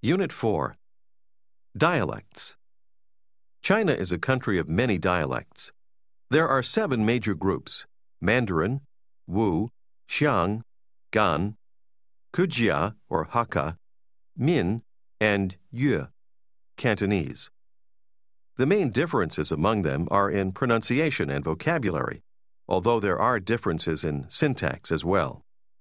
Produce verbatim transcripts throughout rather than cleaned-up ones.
Unit four. Dialects. China is a country of many dialects. There are seven major groups: Mandarin, Wu, Xiang, Gan, Kujia or Hakka, Min, and Yue, Cantonese. The main differences among them are in pronunciation and vocabulary, although there are differences in syntax as well.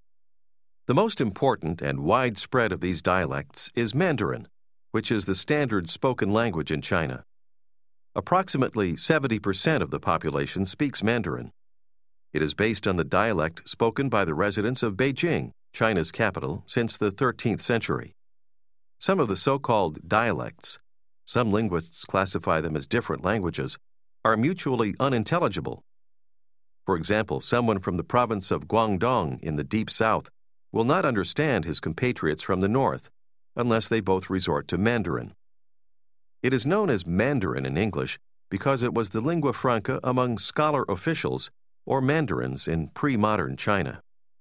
The most important and widespread of these dialects is Mandarin, which is the standard spoken language in China. Approximately seventy percent of the population speaks Mandarin. It is based on the dialect spoken by the residents of Beijing, China's capital, since the thirteenth century. Some of the so-called dialects, some linguists classify them as different languages, are mutually unintelligible. For example, someone from the province of Guangdong in the deep south will not understand his compatriots from the north unless they both resort to Mandarin. It is known as Mandarin in English because it was the lingua franca among scholar officials or mandarins in pre-modern China.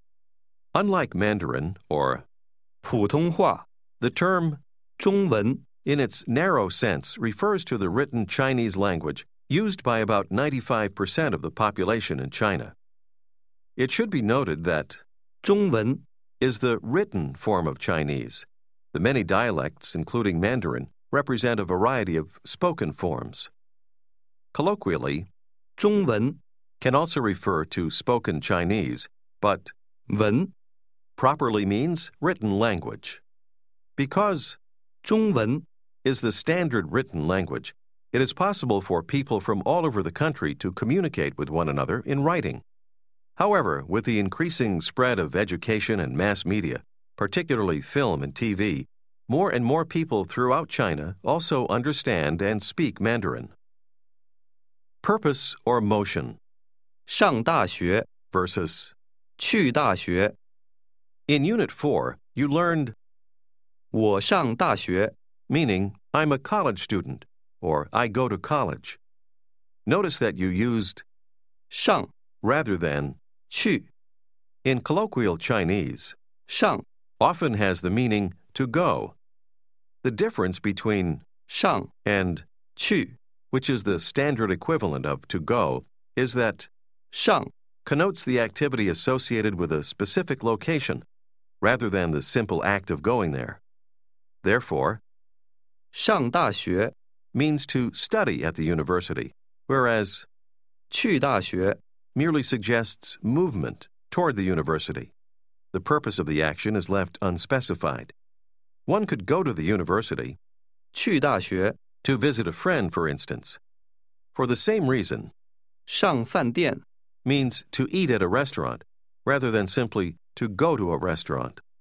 Unlike Mandarin or 普通话 the term 中文 in its narrow sense refers to the written Chinese language used by about ninety-five percent of the population in China. It should be noted that 中文 is the written form of Chinese. The many dialects, including Mandarin, represent a variety of spoken forms. Colloquially, 中文 can also refer to spoken Chinese, but 文 properly means written language. Because 中文 is the standard written language, it is possible for people from all over the country to communicate with one another in writing. However, with the increasing spread of education and mass media, particularly film and T V, more and more people throughout China also understand and speak Mandarin. Purpose or motion 上大学 versus 去大学 In Unit four, you learned 我上大学 meaning I'm a college student or I go to college. Notice that you used 上 rather than 去 in colloquial Chinese. 上 Often has the meaning to go. The difference between 上 and 去 which is the standard equivalent of to go, is that 上 connotes the activity associated with a specific location rather than the simple act of going there. Therefore, 上大学 means to study at the university, whereas 去大学 merely suggests movement toward the university. The purpose of the action is left unspecified. One could go to the university 去大学 to visit a friend, for instance. For the same reason, 上饭店 means to eat at a restaurant rather than simply to go to a restaurant.